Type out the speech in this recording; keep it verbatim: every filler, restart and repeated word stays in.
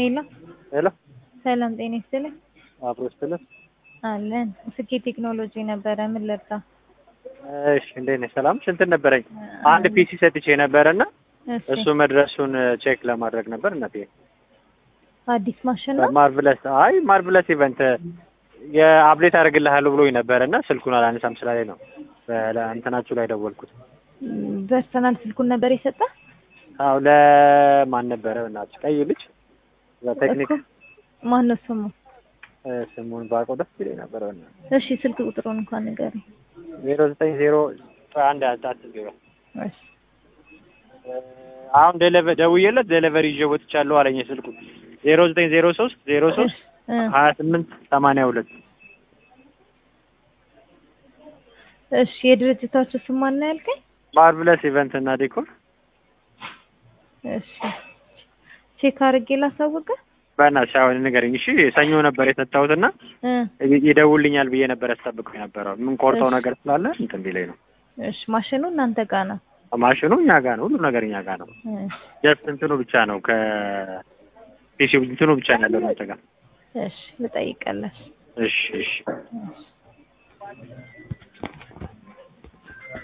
ሄሎ ሄሎ ሰላም ጤና ይስጥልኝ። አብሮ ይስጥልኝ። አለን ስኬ ቴክኖሎጂ ነበረ። ምን ልርዳ? እሺ እንዴት ነሽ? ሰላም እንትን ነበረኝ አንድ ፒሲ ሰጥቼ ነበርና እሱ መድረሱን ቼክ ለማድረግ ነበር። እናቴ አዲስ ማሽን ነው ማርቭለስ አይ ማርቭለስ ኢቨንት የአፕዴት አደርግልሃለሁ ብሎኝ ነበርና ስልኩን አላነሳም ስላለኝ ነው በእንትናችሁ ላይ ደወልኩት። ፐርሰናል ስልኩን ነበር የሰጠ? አዎ ለማን ነበረ? እናት ቀይ ልጅ ለቴክኒክ ማን ነው ስሙ? ስሙን ባውቀው ደስ ይለኝ ነበር። እሺ ስልክ ቁጥሩን እንኳን ንገረኝ። ዜሮ ዘጠኝ ዜሮ አንድ አራት ዜሮ እሺ አሁን ዴሊቨሪ ደውዬለት ዴሊቨሪ ይዤ ወጥቻለሁ አለኝ። ስልኩ ዜሮ ዘጠኝ ዜሮ ሶስት ዜሮ ሶስት ሀያ ስምንት ሰማንያ ሁለት እሺ የድርጅታችሁ ስም ማን ነው ያልከኝ? ማርቭለስ ኢቨንት እና ዲኮር። እሺ ቼክ አድርጌ ላሳውቅህ። በእናትሽ አሁን ንገረኝ። እሺ ሰኞ ነበር የሰጣሁትና ይደውልኛል ብዬ ነበር ያስጠብቀው የነበረው። ምን ቆርጠው ነገር ስላለ እንትን ቢለኝ ነው። እሺ ማሽኑ እናንተ ጋር ነው? ማሽኑ እኛ ጋር ነው። ሁሉ ነገር እኛ ጋር ነው። ጀስት እንትኑ ብቻ ነው ከፒሲው እንትኑ ብቻ ነው ያለው እናንተ ጋር። እሺ ልጠይቅልህ። እሺ እሺ